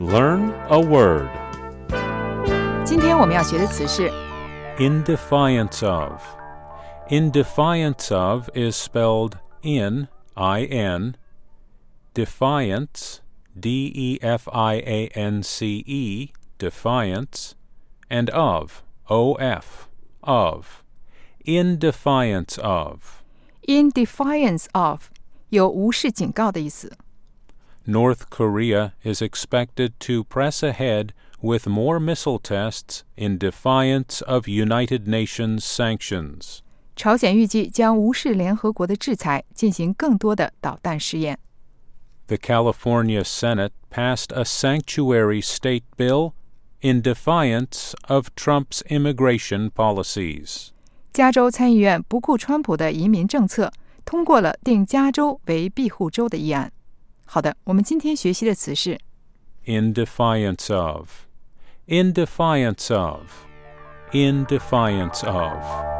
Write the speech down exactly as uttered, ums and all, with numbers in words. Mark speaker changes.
Speaker 1: Learn a word.
Speaker 2: 今天我们要学的词是
Speaker 1: In defiance of. In defiance of is spelled in, I N, defiance, D E F I A N C E, defiance, and of, O F, of. In defiance of.
Speaker 2: in defiance of 有无视警告的意思。
Speaker 1: North Korea is expected to press ahead with more missile tests in defiance of United Nations sanctions.
Speaker 2: 朝鲜预计将无视联合国的制裁，进行更多的导弹试验。
Speaker 1: The California Senate passed a sanctuary state bill in defiance of Trump's immigration policies.
Speaker 2: 加州参议院不顾川普的移民政策，通过了定加州为庇护州的议案。好的，我们今天学习的词是
Speaker 1: In defiance of. In defiance of. In defiance of.